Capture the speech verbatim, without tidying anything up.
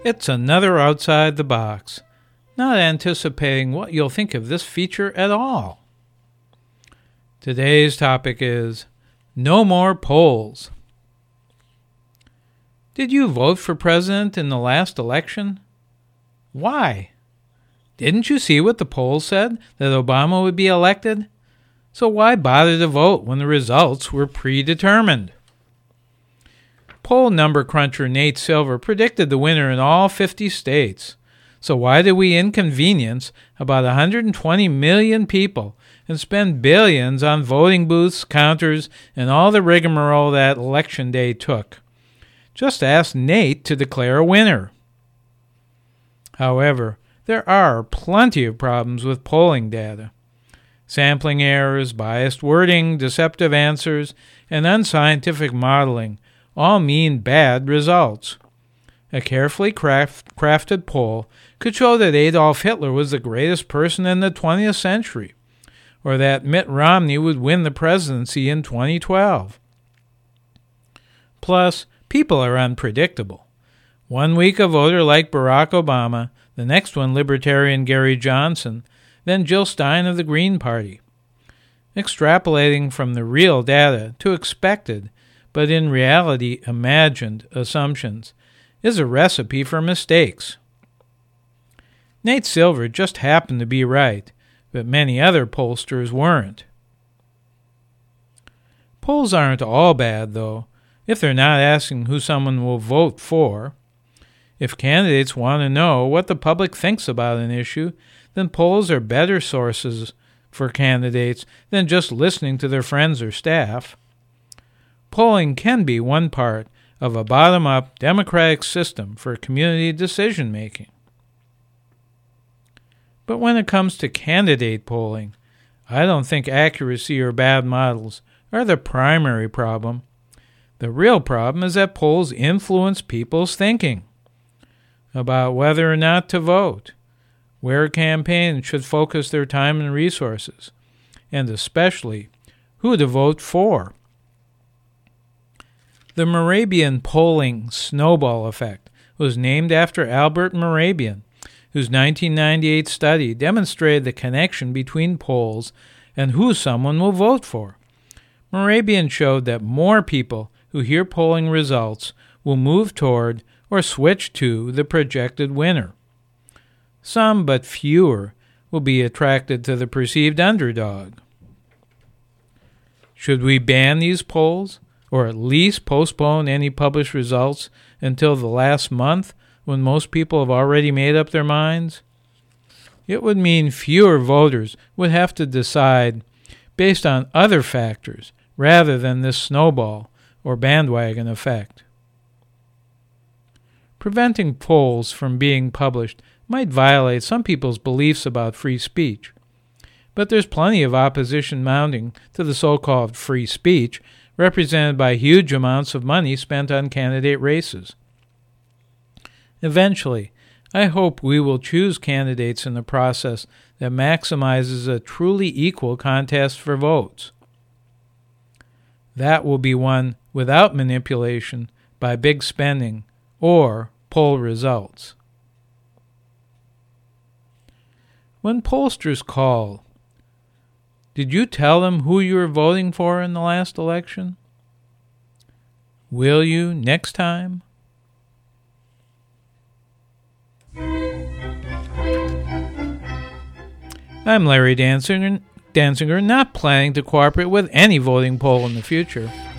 It's another outside the box, not anticipating what you'll think of this feature at all. Today's topic is no more polls. Did you vote for president in the last election? Why? Didn't you see what the polls said, that Obama would be elected? So why bother to vote when the results were predetermined? Poll number cruncher Nate Silver predicted the winner in all fifty states. So why did we inconvenience about one hundred twenty million people and spend billions on voting booths, counters, and all the rigmarole that election day took? Just ask Nate to declare a winner. However, there are plenty of problems with polling data. Sampling errors, biased wording, deceptive answers, and unscientific modeling all mean bad results. A carefully craft, crafted poll could show that Adolf Hitler was the greatest person in the twentieth century, or that Mitt Romney would win the presidency in twenty twelve. Plus, people are unpredictable. One week a voter like Barack Obama, the next one Libertarian Gary Johnson, then Jill Stein of the Green Party. Extrapolating from the real data to expected, but in reality imagined, assumptions is a recipe for mistakes. Nate Silver just happened to be right, but many other pollsters weren't. Polls aren't all bad, though, if they're not asking who someone will vote for. If candidates want to know what the public thinks about an issue, then polls are better sources for candidates than just listening to their friends or staff. Polling can be one part of a bottom-up democratic system for community decision-making. But when it comes to candidate polling, I don't think accuracy or bad models are the primary problem. The real problem is that polls influence people's thinking about whether or not to vote, where campaigns should focus their time and resources, and especially who to vote for. The Mehrabian polling snowball effect was named after Albert Mehrabian, whose nineteen ninety-eight study demonstrated the connection between polls and who someone will vote for. Mehrabian showed that more people who hear polling results will move toward or switch to the projected winner. Some, but fewer, will be attracted to the perceived underdog. Should we ban these polls, or at least postpone any published results until the last month when most people have already made up their minds? It would mean fewer voters would have to decide based on other factors rather than this snowball or bandwagon effect. Preventing polls from being published might violate some people's beliefs about free speech, but there's plenty of opposition mounting to the so-called free speech represented by huge amounts of money spent on candidate races. Eventually, I hope we will choose candidates in the process that maximizes a truly equal contest for votes. That will be one without manipulation by big spending or poll results. When pollsters call, did you tell them who you were voting for in the last election? Will you next time? I'm Larry Danziger, Danziger, not planning to cooperate with any voting poll in the future.